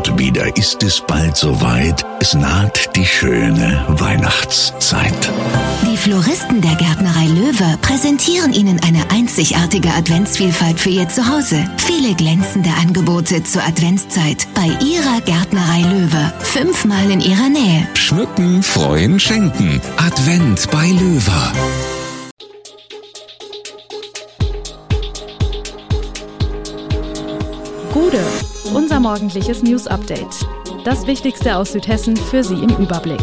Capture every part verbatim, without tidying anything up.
Und wieder ist es bald soweit. Es naht die schöne Weihnachtszeit. Die Floristen der Gärtnerei Löwe präsentieren Ihnen eine einzigartige Adventsvielfalt für Ihr Zuhause. Viele glänzende Angebote zur Adventszeit bei Ihrer Gärtnerei Löwe. Fünfmal in Ihrer Nähe. Schmücken, freuen, schenken. Advent bei Löwe. Gude, unser morgendliches News-Update. Das Wichtigste aus Südhessen für Sie im Überblick.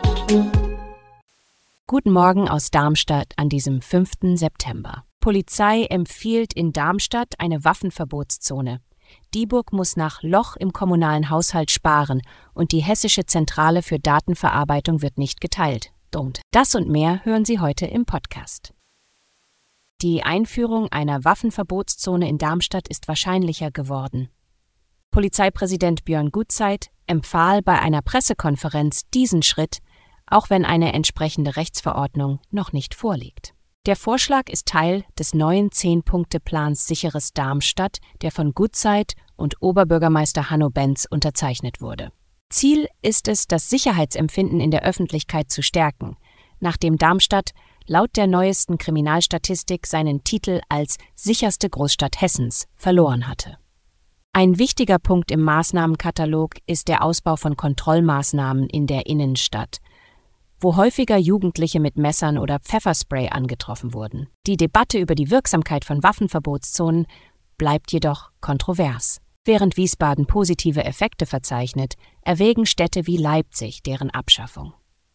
Guten Morgen aus Darmstadt an diesem fünften September. Polizei empfiehlt in Darmstadt eine Waffenverbotszone. Dieburg muss nach Loch im kommunalen Haushalt sparen und die Hessische Zentrale für Datenverarbeitung wird nicht geteilt. Don't. Das und mehr hören Sie heute im Podcast. Die Einführung einer Waffenverbotszone in Darmstadt ist wahrscheinlicher geworden. Polizeipräsident Björn Gutzeit empfahl bei einer Pressekonferenz diesen Schritt, auch wenn eine entsprechende Rechtsverordnung noch nicht vorliegt. Der Vorschlag ist Teil des neuen Zehn-Punkte-Plans Sicheres Darmstadt, der von Gutzeit und Oberbürgermeister Hanno Benz unterzeichnet wurde. Ziel ist es, das Sicherheitsempfinden in der Öffentlichkeit zu stärken, nachdem Darmstadt laut der neuesten Kriminalstatistik seinen Titel als sicherste Großstadt Hessens verloren hatte. Ein wichtiger Punkt im Maßnahmenkatalog ist der Ausbau von Kontrollmaßnahmen in der Innenstadt, wo häufiger Jugendliche mit Messern oder Pfefferspray angetroffen wurden. Die Debatte über die Wirksamkeit von Waffenverbotszonen bleibt jedoch kontrovers. Während Wiesbaden positive Effekte verzeichnet, erwägen Städte wie Leipzig deren Abschaffung.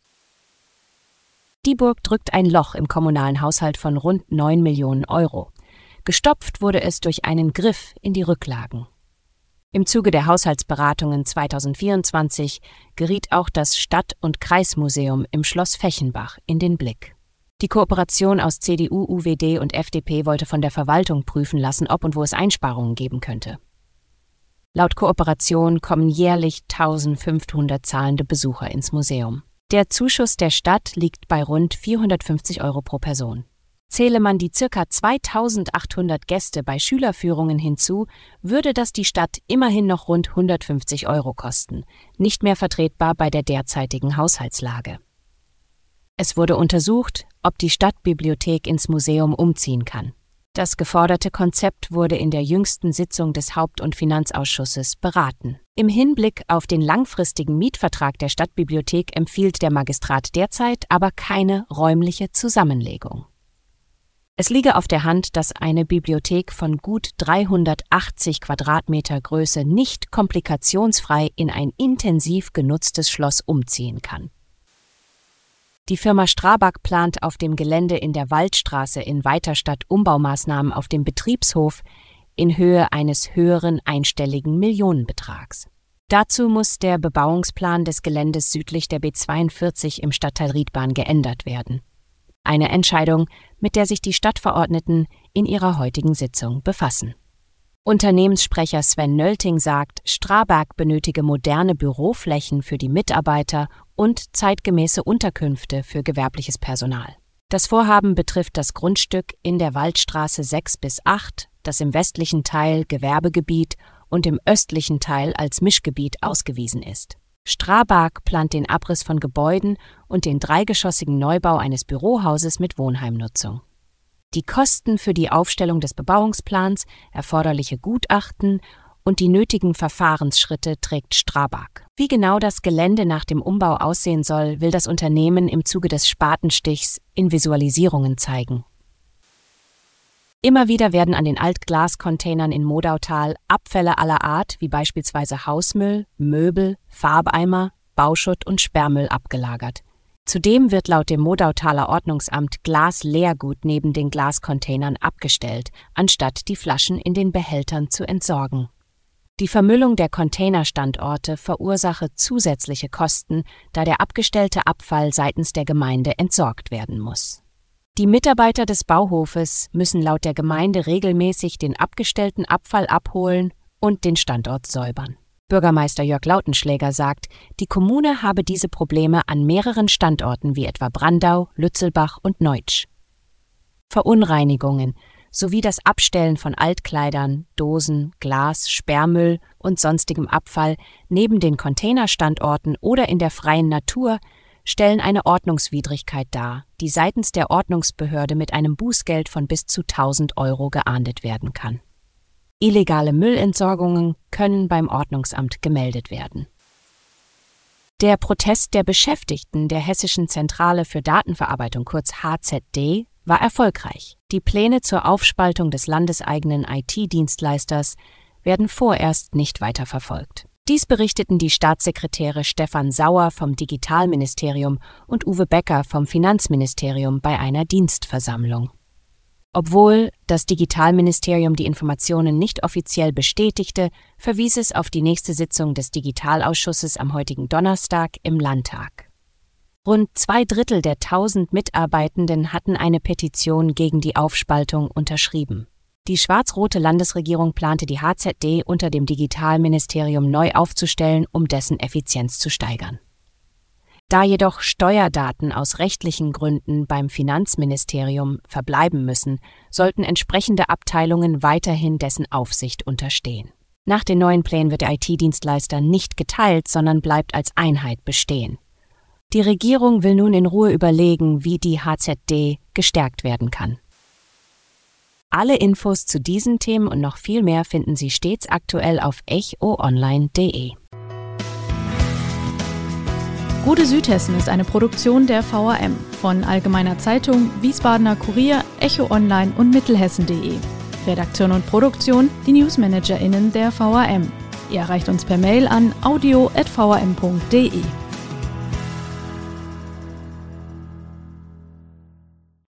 Dieburg drückt ein Loch im kommunalen Haushalt von rund neun Millionen Euro. Gestopft wurde es durch einen Griff in die Rücklagen. Im Zuge der Haushaltsberatungen zweitausendvierundzwanzig geriet auch das Stadt- und Kreismuseum im Schloss Fechenbach in den Blick. Die Kooperation aus C D U, U W D und F D P wollte von der Verwaltung prüfen lassen, ob und wo es Einsparungen geben könnte. Laut Kooperation kommen jährlich eintausendfünfhundert zahlende Besucher ins Museum. Der Zuschuss der Stadt liegt bei rund vierhundertfünfzig Euro pro Person. Zähle man die ca. zweitausendachthundert Gäste bei Schülerführungen hinzu, würde das die Stadt immerhin noch rund hundertfünfzig Euro kosten, nicht mehr vertretbar bei der derzeitigen Haushaltslage. Es wurde untersucht, ob die Stadtbibliothek ins Museum umziehen kann. Das geforderte Konzept wurde in der jüngsten Sitzung des Haupt- und Finanzausschusses beraten. Im Hinblick auf den langfristigen Mietvertrag der Stadtbibliothek empfiehlt der Magistrat derzeit aber keine räumliche Zusammenlegung. Es liege auf der Hand, dass eine Bibliothek von gut dreihundertachtzig Quadratmeter Größe nicht komplikationsfrei in ein intensiv genutztes Schloss umziehen kann. Die Firma Strabag plant auf dem Gelände in der Waldstraße in Weiterstadt Umbaumaßnahmen auf dem Betriebshof in Höhe eines höheren einstelligen Millionenbetrags. Dazu muss der Bebauungsplan des Geländes südlich der B zweiundvierzig im Stadtteil Riedbahn geändert werden. Eine Entscheidung, mit der sich die Stadtverordneten in ihrer heutigen Sitzung befassen. Unternehmenssprecher Sven Nölting sagt, Strabag benötige moderne Büroflächen für die Mitarbeiter und zeitgemäße Unterkünfte für gewerbliches Personal. Das Vorhaben betrifft das Grundstück in der Waldstraße sechs bis acht, das im westlichen Teil Gewerbegebiet und im östlichen Teil als Mischgebiet ausgewiesen ist. Strabag plant den Abriss von Gebäuden und den dreigeschossigen Neubau eines Bürohauses mit Wohnheimnutzung. Die Kosten für die Aufstellung des Bebauungsplans, erforderliche Gutachten und die nötigen Verfahrensschritte trägt Strabag. Wie genau das Gelände nach dem Umbau aussehen soll, will das Unternehmen im Zuge des Spatenstichs in Visualisierungen zeigen. Immer wieder werden an den Altglascontainern in Modautal Abfälle aller Art, wie beispielsweise Hausmüll, Möbel, Farbeimer, Bauschutt und Sperrmüll abgelagert. Zudem wird laut dem Modautaler Ordnungsamt Glasleergut neben den Glascontainern abgestellt, anstatt die Flaschen in den Behältern zu entsorgen. Die Vermüllung der Containerstandorte verursache zusätzliche Kosten, da der abgestellte Abfall seitens der Gemeinde entsorgt werden muss. Die Mitarbeiter des Bauhofes müssen laut der Gemeinde regelmäßig den abgestellten Abfall abholen und den Standort säubern. Bürgermeister Jörg Lautenschläger sagt, die Kommune habe diese Probleme an mehreren Standorten wie etwa Brandau, Lützelbach und Neutsch. Verunreinigungen sowie das Abstellen von Altkleidern, Dosen, Glas, Sperrmüll und sonstigem Abfall neben den Containerstandorten oder in der freien Natur stellen eine Ordnungswidrigkeit dar, die seitens der Ordnungsbehörde mit einem Bußgeld von bis zu tausend Euro geahndet werden kann. Illegale Müllentsorgungen können beim Ordnungsamt gemeldet werden. Der Protest der Beschäftigten der Hessischen Zentrale für Datenverarbeitung, kurz H Z D, war erfolgreich. Die Pläne zur Aufspaltung des landeseigenen I T-Dienstleisters werden vorerst nicht weiter verfolgt. Dies berichteten die Staatssekretäre Stefan Sauer vom Digitalministerium und Uwe Becker vom Finanzministerium bei einer Dienstversammlung. Obwohl das Digitalministerium die Informationen nicht offiziell bestätigte, verwies es auf die nächste Sitzung des Digitalausschusses am heutigen Donnerstag im Landtag. Rund zwei Drittel der tausend Mitarbeitenden hatten eine Petition gegen die Aufspaltung unterschrieben. Die schwarz-rote Landesregierung plante, die H Z D unter dem Digitalministerium neu aufzustellen, um dessen Effizienz zu steigern. Da jedoch Steuerdaten aus rechtlichen Gründen beim Finanzministerium verbleiben müssen, sollten entsprechende Abteilungen weiterhin dessen Aufsicht unterstehen. Nach den neuen Plänen wird der I T-Dienstleister nicht geteilt, sondern bleibt als Einheit bestehen. Die Regierung will nun in Ruhe überlegen, wie die H Z D gestärkt werden kann. Alle Infos zu diesen Themen und noch viel mehr finden Sie stets aktuell auf echo online punkt de. Gute Südhessen ist eine Produktion der V A M von Allgemeiner Zeitung, Wiesbadener Kurier, Echo Online und Mittelhessen punkt de. Redaktion und Produktion, die NewsmanagerInnen der V A M. Ihr erreicht uns per Mail an audio at v a m punkt de.